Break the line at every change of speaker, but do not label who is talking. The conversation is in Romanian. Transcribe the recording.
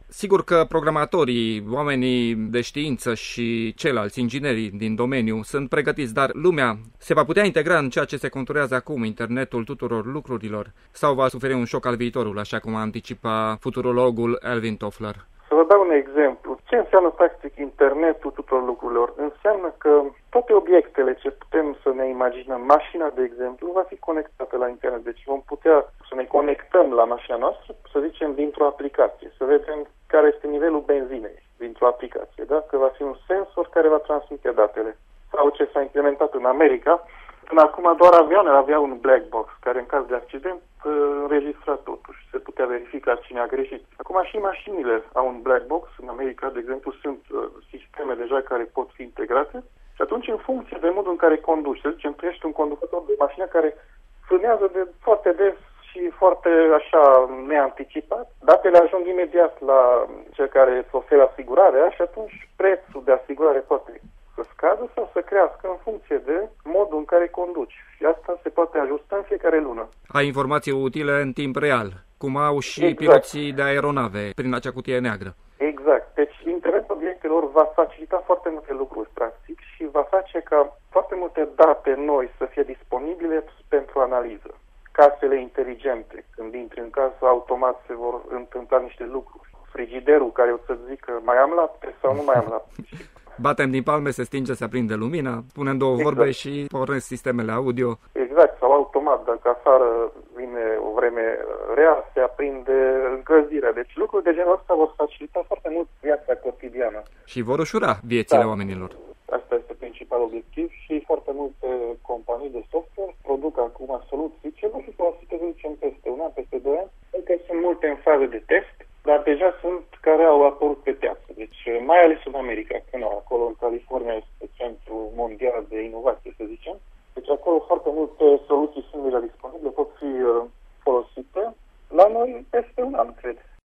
Sigur că programatorii, oamenii de știință și ceilalți inginerii din domeniu sunt pregătiți, dar lumea se va putea integra în ceea ce se conturează acum, internetul tuturor lucrurilor, sau va suferi un șoc al viitorului, așa cum anticipa futurologul Alvin Toffler?
Să vă dau un exemplu. Ce înseamnă practic internetul tuturor lucrurilor? Înseamnă că toate obiectele ce putem să ne imaginăm, mașina de exemplu, va fi conectată la internet. Deci vom putea să ne conectăm la mașina noastră, să zicem, dintr-o aplicație, să vedem care este nivelul benzinei dintr-o aplicație, da? Că va fi un sensor care va transmite datele. Sau ce s-a implementat în America, până acum doar avioanele aveau un black box, care în caz de accident înregistra totul și se putea verifica cine a greșit. Acum și mașinile au un black box. În America, de exemplu, sunt sisteme deja care pot fi integrate și atunci, în funcție de modul în care conduci, să zicem, tu ești un conducător de mașină care frânează foarte des și foarte așa neanticipat, datele ajung imediat la cel care îți oferă asigurarea și atunci prețul de asigurare poate să scadă sau să crească în funcție de modul în care conduci. Și asta se poate ajusta în fiecare lună.
Ai informații utile în timp real, cum au și piloții de aeronave prin acea cutie neagră.
Exact. Deci internetul obiectelor va facilita foarte multe lucruri, practic, și va face ca foarte multe date noi să fie disponibile pentru analiză. Casele inteligente, când intri în casă, automat se vor întâmpla niște lucruri. Frigiderul care o să zică mai am lapte sau nu mai am lapte.
Batem din palme, se stinge, se aprinde lumina, punem două vorbe și pornesc sistemele audio.
Exact, sau automat, dacă afară vine o vreme rea, se aprinde încălzirea. Deci lucruri de genul ăsta vor facilita foarte mult viața cotidiană.
Și vor ușura viețile oamenilor.
Asta este principalul obiectiv și foarte multe companii de software produc acum soluții ce nu fi folosite, să zicem, peste un an, peste 2 ani. Încă sunt multe în fază de test, dar deja sunt care au apărut pe piață. Deci, mai ales în America, că nu, acolo în California este centrul mondial de inovație, să zicem. Deci acolo foarte multe soluții sunt deja disponibile, pot fi folosite. La noi peste un an, cred.